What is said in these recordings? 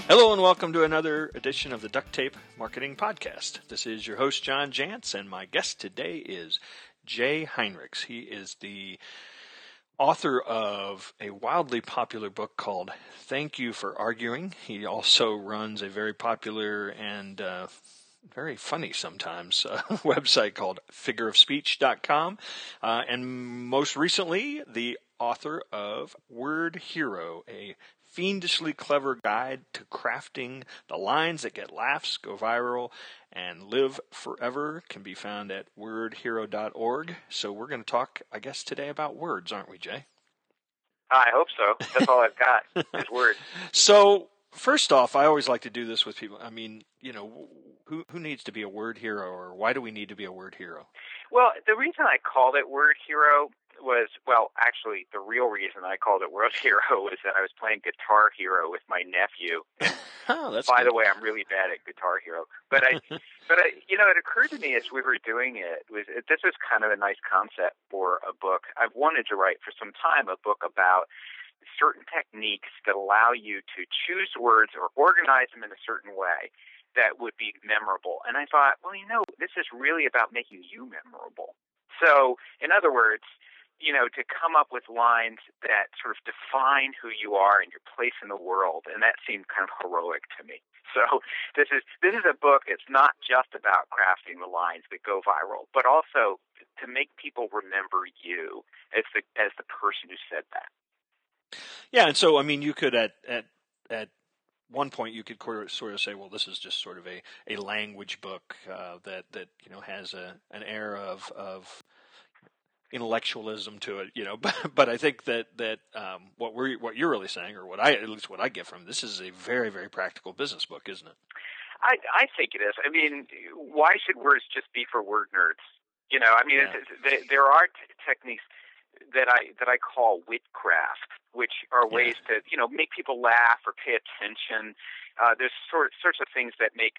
Hello and welcome to another edition of the Duct Tape Marketing Podcast. This is your host, John Jantsch, and my guest today is Jay Heinrichs. He is the author of a wildly popular book called Thank You for Arguing. He also runs a very popular and very funny sometimes website called figureofspeech.com. And most recently, the author of Word Hero, a fiendishly clever guide to crafting the lines that get laughs, go viral, and live forever, can be found at wordhero.org. So we're going to talk, I guess, today about words, aren't we, Jay? I hope so. That's all I've got is words. So first off, I always like to do this with people. I mean, you know, who needs to be a word hero, or why do we need to be a word hero? Well, the reason I called it Word Hero was, well, actually, the real reason I called it Word Hero was that I was playing Guitar Hero with my nephew. Oh, that's By good. the way, I'm really bad at Guitar Hero. But you know, it occurred to me as we were doing it, this was kind of a nice concept for a book. I've wanted to write for some time a book about certain techniques that allow you to choose words or organize them in a certain way that would be memorable. And I thought, well, you know, this is really about making you memorable. So, in other words, you know, to come up with lines that sort of define who you are and your place in the world, and that seemed kind of heroic to me. So this is a book. It's not just about crafting the lines that go viral, but also to make people remember you as the person who said that. Yeah, and so I mean, you could at one point you could sort of say, well, this is just sort of a language book that you know has an air of intellectualism to it, you know. But I think that what you're really saying, or at least what I get from this, is a very, very practical business book, isn't it? I think it is. I mean, why should words just be for word nerds? You know, I mean, Yeah. there are techniques that I call witcraft, which are ways to, you know, make people laugh or pay attention. There's sorts of things that make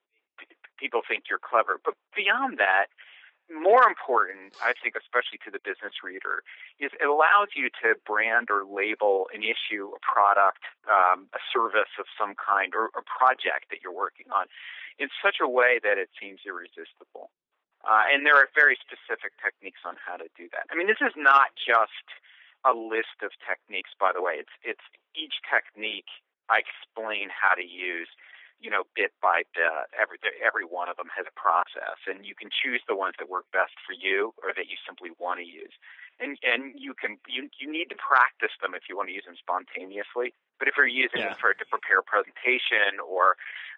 people think you're clever. But beyond that, more important, I think, especially to the business reader, is it allows you to brand or label an issue, a product, a service of some kind, or a project that you're working on in such a way that it seems irresistible. And there are very specific techniques on how to do that. I mean, this is not just a list of techniques, by the way. It's each technique I explain how to use, you know, bit by bit. Every one of them has a process, and you can choose the ones that work best for you or that you simply want to use. And you need to practice them if you want to use them spontaneously. But if you're using them to prepare a presentation or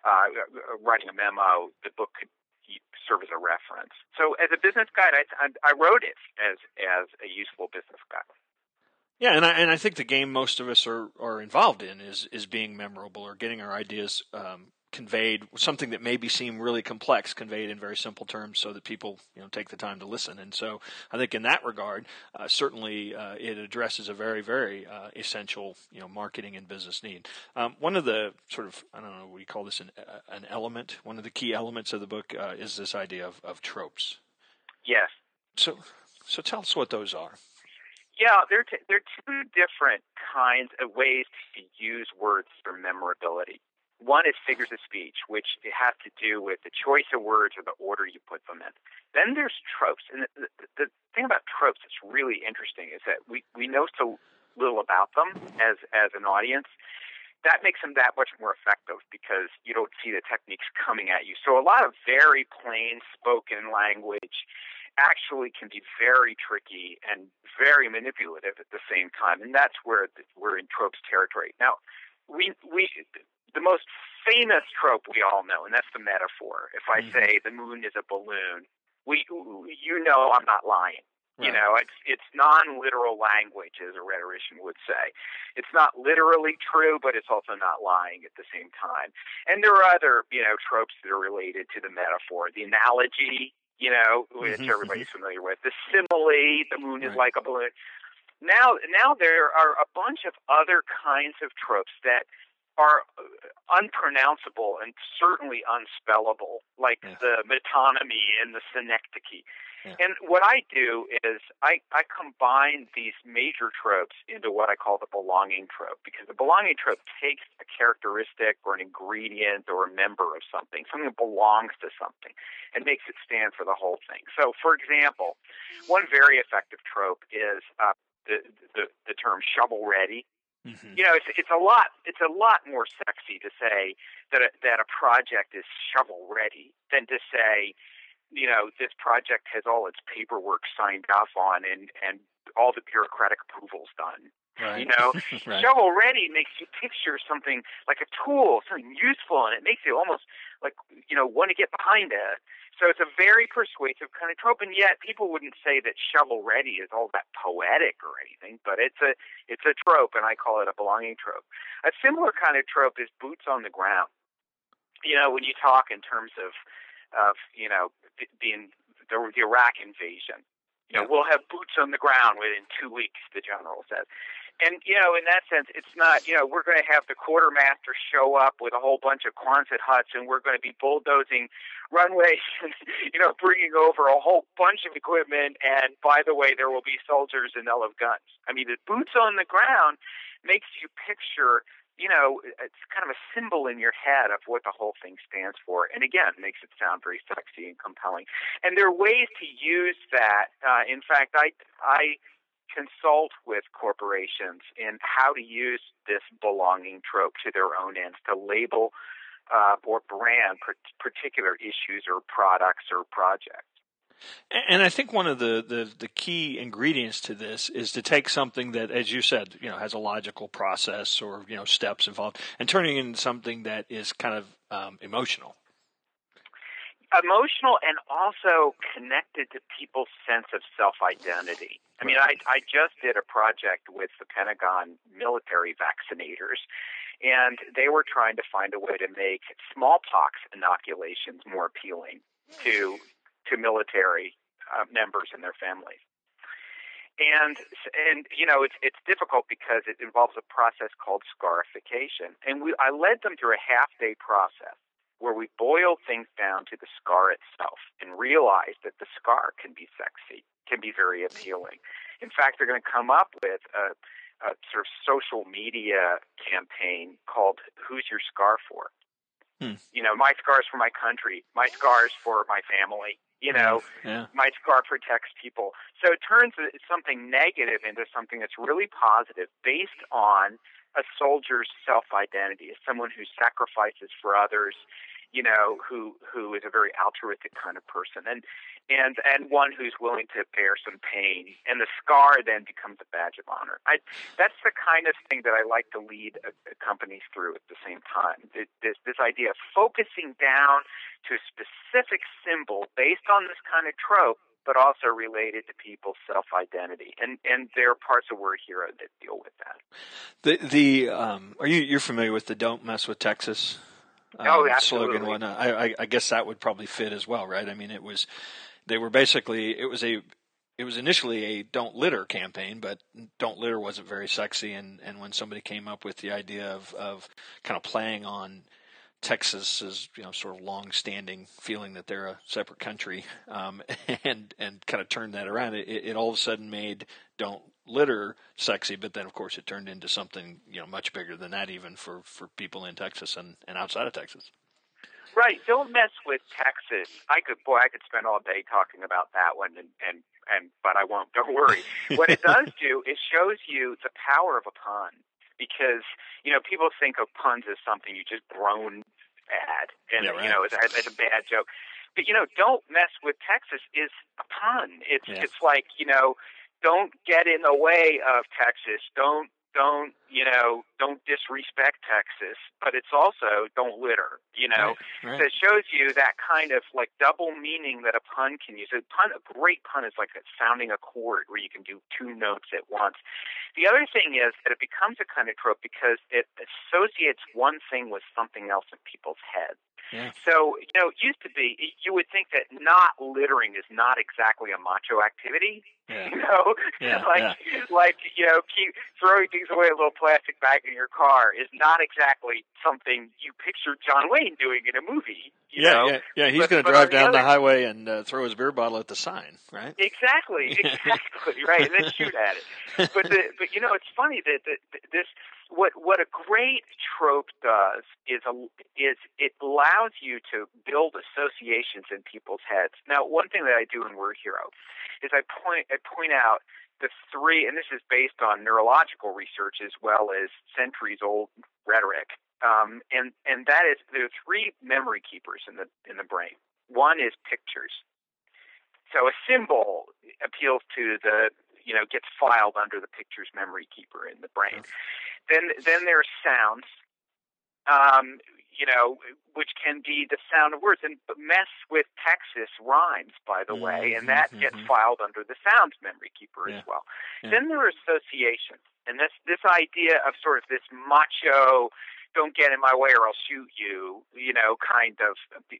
writing a memo, the book could serve as a reference. So as a business guide, I wrote it as a useful business guide. Yeah, and I think the game most of us are involved in is being memorable, or getting our ideas conveyed, something that maybe seem really complex, conveyed in very simple terms, so that people, you know, take the time to listen. And so I think in that regard, certainly it addresses a very, very essential, you know, marketing and business need. One of the sort of, I don't know, we call this an element. One of the key elements of the book is this idea of tropes. Yes. So tell us what those are. Yeah, they're two different kinds of ways to use words for memorability. One is figures of speech, which has to do with the choice of words or the order you put them in. Then there's tropes. And the thing about tropes that's really interesting is that we know so little about them as an audience. That makes them that much more effective because you don't see the techniques coming at you. So a lot of very plain spoken language actually can be very tricky and very manipulative at the same time. And that's where we're in tropes territory. Now, the most famous trope we all know, and that's the metaphor. If I say the moon is a balloon, you know I'm not lying. Right. You know, it's non-literal language, as a rhetorician would say. It's not literally true, but it's also not lying at the same time. And there are other, you know, tropes that are related to the metaphor. The analogy, you know, which everybody's familiar with. The simile, the moon is like a balloon. Now there are a bunch of other kinds of tropes that are unpronounceable and certainly unspellable, like the metonymy and the synecdoche. Yeah. And what I do is I combine these major tropes into what I call the belonging trope, because the belonging trope takes a characteristic or an ingredient or a member of something that belongs to something, and makes it stand for the whole thing. So, for example, one very effective trope is the term shovel ready. Mm-hmm. You know, it's a lot more sexy to say that a project is shovel ready than to say, you know, this project has all its paperwork signed off on and all the bureaucratic approvals done. Right. You know, Right. shovel ready makes you picture something like a tool, something useful, and it makes you almost like, you know, want to get behind it. So it's a very persuasive kind of trope, and yet people wouldn't say that shovel ready is all that poetic or anything, but it's a trope, and I call it a belonging trope. A similar kind of trope is boots on the ground. You know, when you talk in terms of you know, the Iraq invasion, you know, we'll have boots on the ground within 2 weeks, the general says. And, you know, in that sense, it's not, you know, we're going to have the quartermaster show up with a whole bunch of Quonset huts, and we're going to be bulldozing runways and, you know, bringing over a whole bunch of equipment. And, by the way, there will be soldiers and they'll have guns. I mean, the boots on the ground makes you picture, you know, it's kind of a symbol in your head of what the whole thing stands for. And again, makes it sound very sexy and compelling. And there are ways to use that. In fact, I consult with corporations in how to use this belonging trope to their own ends, to label or brand particular issues or products or projects. And I think one of the key ingredients to this is to take something that, as you said, you know, has a logical process or, you know, steps involved, and turning it into something that is kind of emotional. Emotional and also connected to people's sense of self-identity. I mean, I just did a project with the Pentagon military vaccinators, and they were trying to find a way to make smallpox inoculations more appealing to military members and their families. And you know, it's difficult because it involves a process called scarification. And I led them through a half-day process where we boil things down to the scar itself and realize that the scar can be sexy, can be very appealing. In fact, they're going to come up with a sort of social media campaign called "Who's Your Scar For?" You know, my scar's for my country, my scar's for my family. You know, my scar protects people. So it turns something negative into something that's really positive, based on a soldier's self-identity, as someone who sacrifices for others, you know, who is a very altruistic kind of person, and one who's willing to bear some pain. And the scar then becomes a badge of honor. That's the kind of thing that I like to lead companies through at the same time. This idea of focusing down to a specific symbol based on this kind of trope, but also related to people's self-identity. And there are parts of Word Hero that deal with that. You're familiar with the "Don't Mess with Texas" absolutely. slogan? I guess that would probably fit as well, right? I mean, it was initially a "Don't Litter" campaign, but "Don't Litter" wasn't very sexy. And when somebody came up with the idea of kind of playing on Texas's, you know, sort of long-standing feeling that they're a separate country, and kind of turned that around, it all of a sudden made "Don't Litter" sexy. But then, of course, it turned into something, you know, much bigger than that, even for people in Texas and outside of Texas. Right. Don't mess with Texas. I could spend all day talking about that one, but I won't. Don't worry. What it does do is shows you the power of a pun. Because, you know, people think of puns as something you just groan at, and, you know, as a bad joke. But, you know, "Don't mess with Texas" is a pun. It's like, you know, don't get in the way of Texas. Don't disrespect Texas. But it's also don't litter, you know. Right. So it shows you that kind of like double meaning that a pun can use. A great pun is like sounding a chord where you can do two notes at once. The other thing is that it becomes a kind of trope because it associates one thing with something else in people's heads. Yeah. So, it used to be, you would think that not littering is not exactly a macho activity. Yeah. Yeah, keep throwing things away in a little plastic bag in your car is not exactly something you picture John Wayne doing in a movie. Yeah. He's going to drive down the highway and throw his beer bottle at the sign, right? Exactly, right, and then shoot at it. But it's funny that this what a great trope does is it allows you to build associations in people's heads. Now, one thing that I do in Word Hero is I point out the three, and this is based on neurological research as well as centuries-old rhetoric, and that is there are three memory keepers in the brain. One is pictures. So a symbol appeals to gets filed under the pictures memory keeper in the brain. Then there are sounds, which can be the sound of words. And mess with Texas rhymes, by the way, and that gets filed under the sounds memory keeper as well. Yeah. Then there are associations, and this idea of sort of this macho, don't get in my way or I'll shoot you, kind of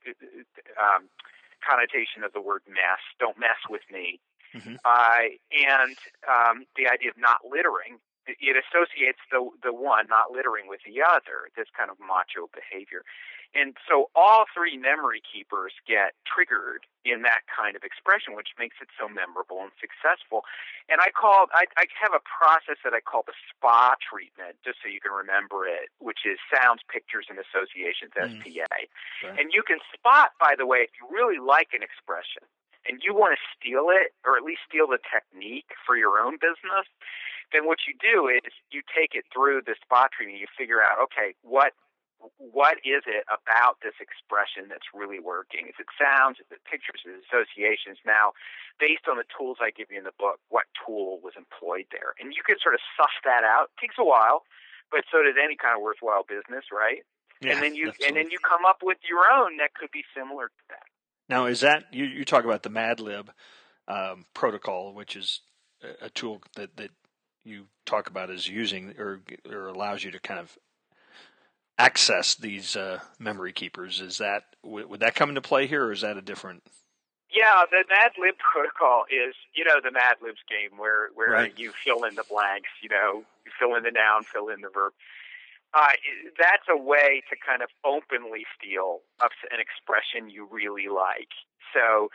connotation of the word mess. Don't mess with me. Mm-hmm. And the idea of not littering, it associates the one not littering with the other, this kind of macho behavior. And so all three memory keepers get triggered in that kind of expression, which makes it so memorable and successful. And I have a process that I call the SPA treatment, just so you can remember it, which is sounds, pictures, and associations, SPA. Right. And you can spot, by the way, if you really like an expression and you want to steal it, or at least steal the technique for your own business, then what you do is you take it through the SPA treatment. You figure out, okay, what is it about this expression that's really working? Is it sounds? Is it pictures? Is it associations? Now, based on the tools I give you in the book, what tool was employed there? And you can sort of suss that out. It takes a while, but so does any kind of worthwhile business, right? Yeah, and then you come up with your own that could be similar to that. Now, is that you talk about the Mad Lib protocol, which is a tool that you talk about as using or allows you to kind of access these memory keepers. Is that would that come into play here, or is that a different? Yeah, the Mad Lib protocol is the Mad Libs game where right. You fill in the blanks. You fill in the noun, fill in the verb. That's a way to kind of openly steal an expression you really like. So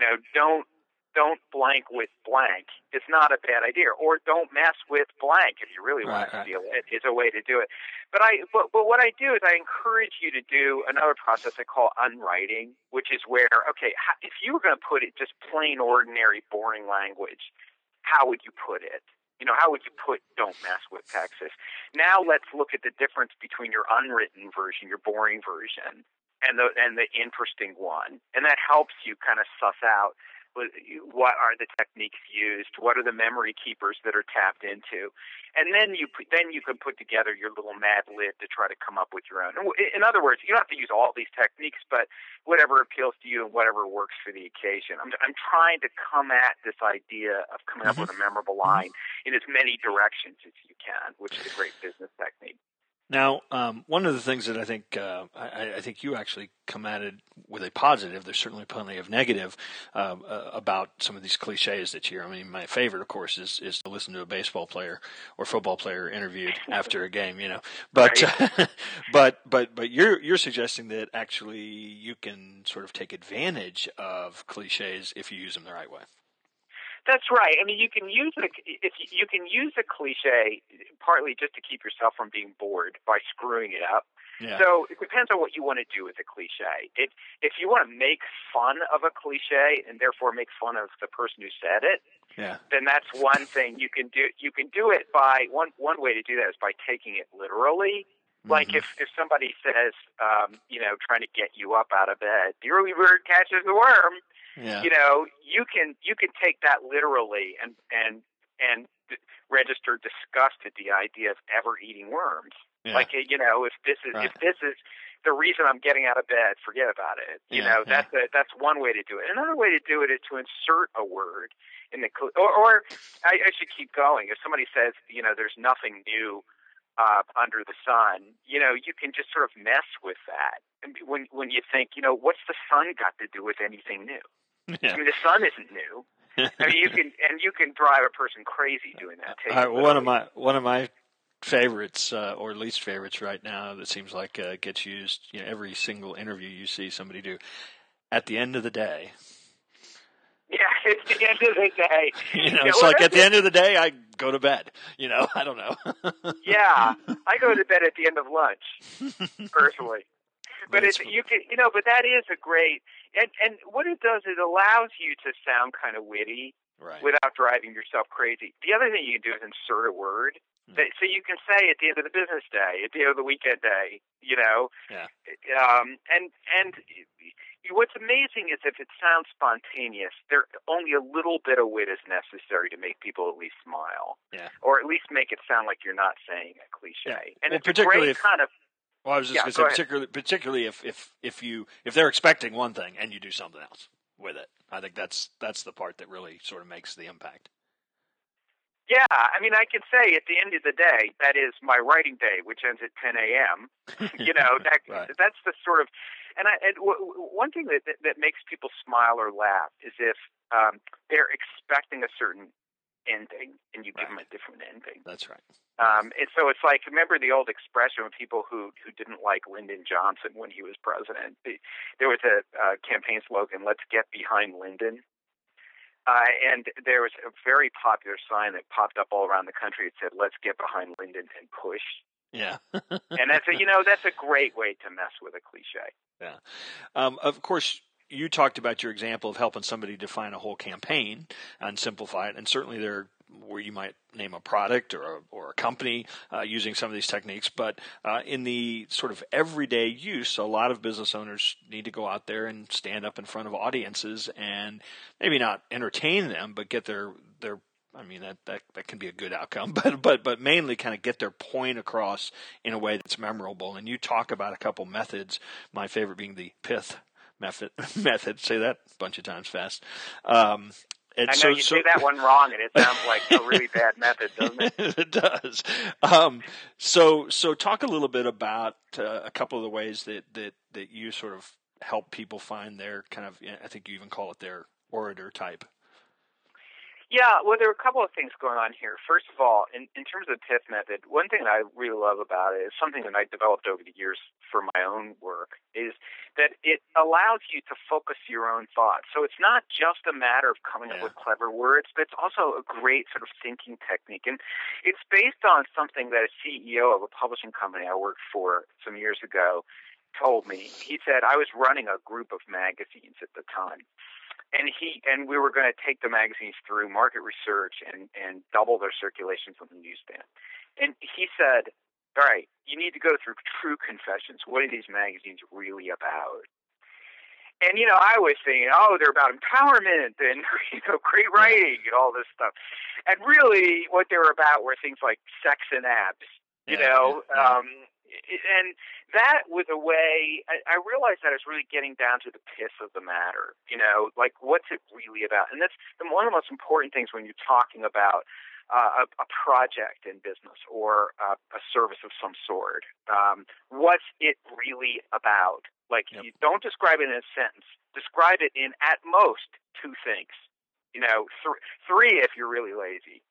don't blank with blank. It's not a bad idea. Or don't mess with blank if you really want to steal it. Is a way to do it. But what I do is I encourage you to do another process I call unwriting, which is where, okay, if you were going to put it just plain, ordinary, boring language, how would you put it? How would you put don't mess with Texas? Now let's look at the difference between your unwritten version, your boring version, and the interesting one. And that helps you kind of suss out what are the techniques used, what are the memory keepers that are tapped into, and then you can put together your little Mad Lib to try to come up with your own. In other words, you don't have to use all these techniques, but whatever appeals to you and whatever works for the occasion. I'm trying to come at this idea of coming up with a memorable line in as many directions as you can, which is a great business technique. Now, one of the things that I think I think you actually come at it with a positive. There's certainly plenty of negative about some of these cliches that you hear. I mean, my favorite, of course, is to listen to a baseball player or football player interviewed after a game. But right. but you're suggesting that actually you can sort of take advantage of cliches if you use them the right way. That's right. I mean, you can use a cliche partly just to keep yourself from being bored by screwing it up. Yeah. So it depends on what you want to do with a cliche. If you want to make fun of a cliche and therefore make fun of the person who said it, then that's one thing you can do. You can do it by one way to do that is by taking it literally. Like if somebody says, trying to get you up out of bed, the early bird catches the worm. Yeah. You can take that literally and register disgust at the idea of ever eating worms. Yeah. Like if this is the reason I'm getting out of bed, forget about it. That's one way to do it. Another way to do it is to insert a word in the or I should keep going. If somebody says there's nothing new under the sun, you can just sort of mess with that. And when you think, what's the sun got to do with anything new? Yeah. I mean, the sun isn't new. I mean, you can drive a person crazy doing that. One of my favorites or least favorites right now that seems like gets used every single interview you see somebody do. At the end of the day. Yeah, it's the end of the day. It's like at the end of the day, I go to bed. I don't know. Yeah, I go to bed at the end of lunch, personally. But but that is a great, and what it does, it allows you to sound kind of witty, right, without driving yourself crazy. The other thing you can do is insert a word. So you can say at the end of the business day, at the end of the weekend day, Yeah. And what's amazing is if it sounds spontaneous, there only a little bit of wit is necessary to make people at least smile. Yeah. Or at least make it sound like you're not saying a cliche. Yeah. And well, it's a great kind of. Well, I was just going to say, particularly if they're expecting one thing and you do something else with it, I think that's the part that really sort of makes the impact. Yeah, I mean, I can say at the end of the day, that is my writing day, which ends at 10 a.m. Right. That's the sort of, and one thing that makes people smile or laugh is if they're expecting a certain ending and you give them a different ending. That's right. And so it's like, remember the old expression of people who didn't like Lyndon Johnson when he was president? There was a campaign slogan, "Let's get behind Lyndon." And there was a very popular sign that popped up all around the country. It said, "Let's get behind Lyndon and push." Yeah. And that's a great way to mess with a cliche. Yeah. Of course, you talked about your example of helping somebody define a whole campaign and simplify it. And certainly there where you might name a product or a company using some of these techniques. But in the sort of everyday use, a lot of business owners need to go out there and stand up in front of audiences and maybe not entertain them, but get their I mean, that can be a good outcome, but mainly kind of get their point across in a way that's memorable. And you talk about a couple methods, my favorite being the PITH method. Say that a bunch of times fast. I know you say that one wrong, and it sounds like a really bad method, doesn't it? It does. So talk a little bit about a couple of the ways that you sort of help people find their kind of, I think you even call it their orator type. Yeah, well, there are a couple of things going on here. First of all, in terms of the PITH method, one thing that I really love about it is something that I developed over the years for my own work, is that it allows you to focus your own thoughts. So it's not just a matter of coming up with clever words, but it's also a great sort of thinking technique. And it's based on something that a CEO of a publishing company I worked for some years ago told me. He said, I was running a group of magazines at the time. And we were going to take the magazines through market research and double their circulations on the newsstand. And he said, all right, you need to go through true confessions. What are these magazines really about? And, I was thinking, they're about empowerment and, great writing and all this stuff. And really what they were about were things like sex and abs, and that was a way, I realized that I was really getting down to the pith of the matter, like what's it really about? And that's one of the most important things when you're talking about a project in business or a service of some sort. What's it really about? Like, you don't describe it in a sentence. Describe it in, at most, two things. Three if you're really lazy.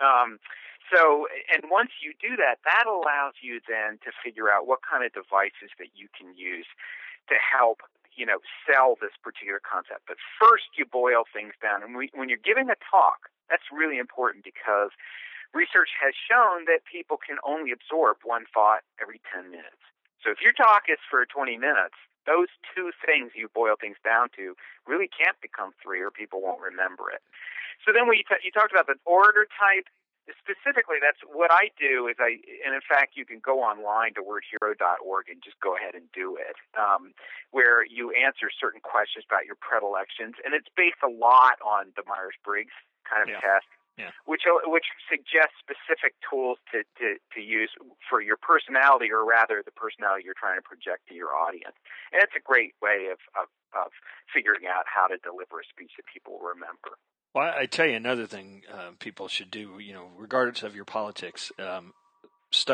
And once you do that, that allows you then to figure out what kind of devices that you can use to help, sell this particular concept. But first you boil things down. And when you're giving a talk, that's really important because research has shown that people can only absorb one thought every 10 minutes. So if your talk is for 20 minutes, those two things you boil things down to really can't become three or people won't remember it. So then you talked about the orator type. Specifically, that's what I do is and in fact, you can go online to wordhero.org and just go ahead and do it, where you answer certain questions about your predilections. And it's based a lot on the Myers-Briggs kind of test, which suggests specific tools to use for your personality, or rather the personality you're trying to project to your audience. And it's a great way of figuring out how to deliver a speech that people will remember. Well, I tell you another thing people should do, regardless of your politics, study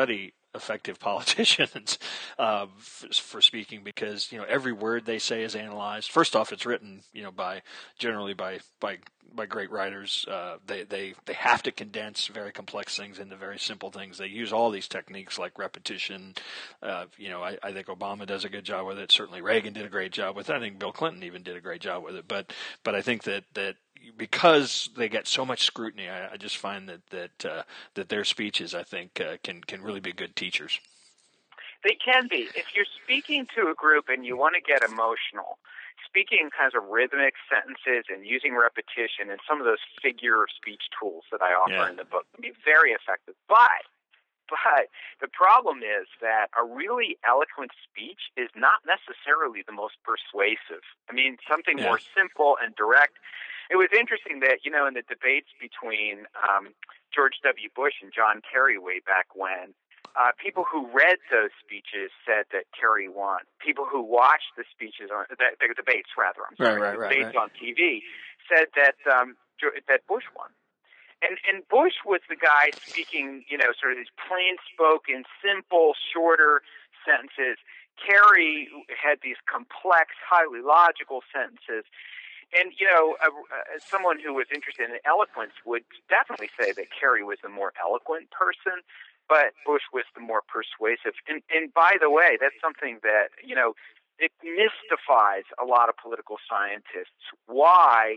effective politicians for speaking, because every word they say is analyzed. First off, it's written generally by great writers. They have to condense very complex things into very simple things. They use all these techniques like repetition. I think Obama does a good job with it. Certainly Reagan did a great job with it. I think Bill Clinton even did a great job with it. But I think that because they get so much scrutiny, I just find that their speeches, I think, can really be good teachers. They can be. If you're speaking to a group and you want to get emotional, speaking kinds of rhythmic sentences and using repetition and some of those figure of speech tools that I offer in the book can be very effective. But the problem is that a really eloquent speech is not necessarily the most persuasive. I mean, something more simple and direct. It was interesting that, in the debates between George W. Bush and John Kerry way back when, people who read those speeches said that Kerry won. People who watched the speeches, the debates rather, debates on TV, said that Bush won. And Bush was the guy speaking, sort of these plain-spoken, simple, shorter sentences. Kerry had these complex, highly logical sentences. And, someone who was interested in eloquence would definitely say that Kerry was the more eloquent person, but Bush was the more persuasive. And by the way, that's something that, it mystifies a lot of political scientists why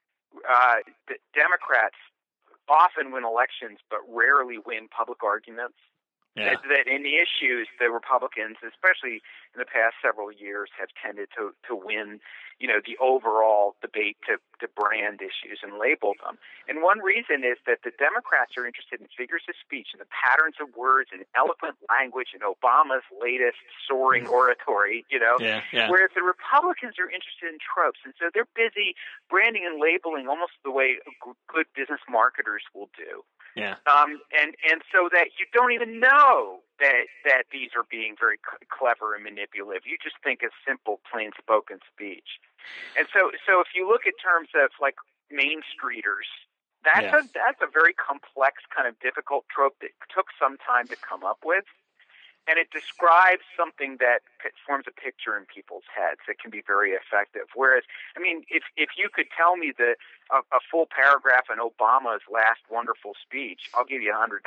the Democrats often win elections but rarely win public arguments. Yeah. That in the issues, the Republicans, especially in the past several years, have tended to win, the overall debate to brand issues and label them. And one reason is that the Democrats are interested in figures of speech and the patterns of words and eloquent language and Obama's latest soaring oratory, whereas the Republicans are interested in tropes. And so they're busy branding and labeling almost the way good business marketers will do. Yeah. And so that you don't even know that these are being very clever and manipulative. You just think of simple, plain-spoken speech. And so if you look at terms of like Main Streeters, that's a very complex, kind of difficult trope that took some time to come up with. And it describes something that forms a picture in people's heads that can be very effective. Whereas, I mean, if you could tell me a full paragraph in Obama's last wonderful speech, I'll give you $100.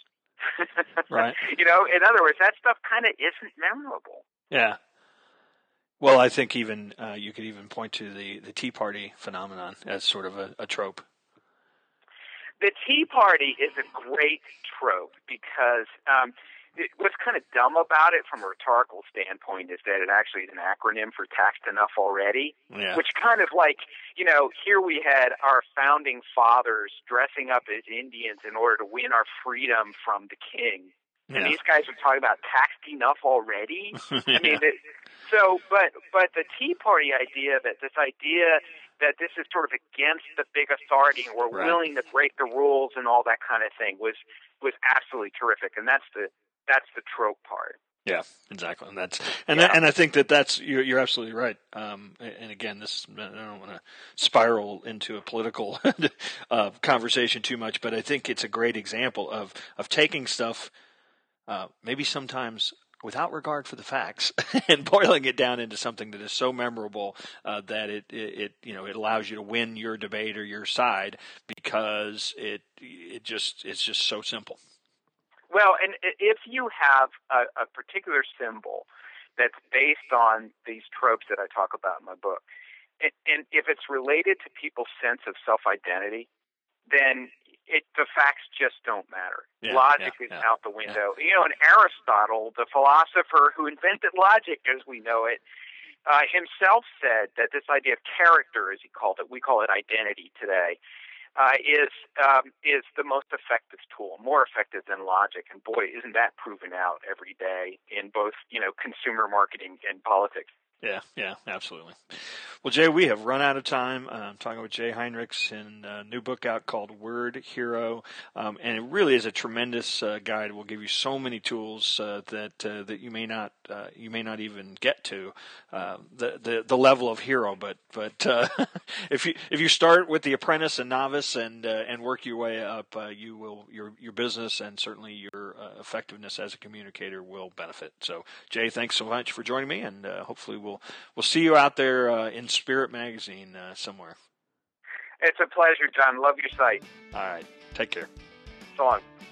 Right. In other words, that stuff kind of isn't memorable. Yeah. Well, I think even you could even point to the Tea Party phenomenon as sort of a trope. The Tea Party is a great trope because what's kind of dumb about it from a rhetorical standpoint is that it actually is an acronym for Taxed Enough Already, which kind of like, here we had our founding fathers dressing up as Indians in order to win our freedom from the king. And these guys are talking about taxed enough already. I mean, but the Tea Party idea that this is sort of against the big authority and we're willing to break the rules and all that kind of thing was absolutely terrific. And that's the trope part. Yeah, exactly, and I think that's you're absolutely right. And again, I don't want to spiral into a political conversation too much, but I think it's a great example of taking stuff maybe sometimes without regard for the facts and boiling it down into something that is so memorable that it allows you to win your debate or your side because it's just so simple. Well, and if you have a particular symbol that's based on these tropes that I talk about in my book, and if it's related to people's sense of self-identity, then the facts just don't matter. Logic is out the window. And Aristotle, the philosopher who invented logic as we know it, himself said that this idea of character, as he called it, we call it identity today, is the most effective tool, more effective than logic. And boy, isn't that proven out every day in both, consumer marketing and politics. Yeah, absolutely. Well, Jay, we have run out of time. I'm talking with Jay Heinrichs in a new book out called Word Hero, and it really is a tremendous guide. It will give you so many tools that you may not even get to the level of hero. But if you start with the apprentice and novice and work your way up, your business and certainly your effectiveness as a communicator will benefit. So, Jay, thanks so much for joining me, and hopefully we'll see you out there in Spirit Magazine somewhere. It's a pleasure, John. Love your site. All right. Take care. So long.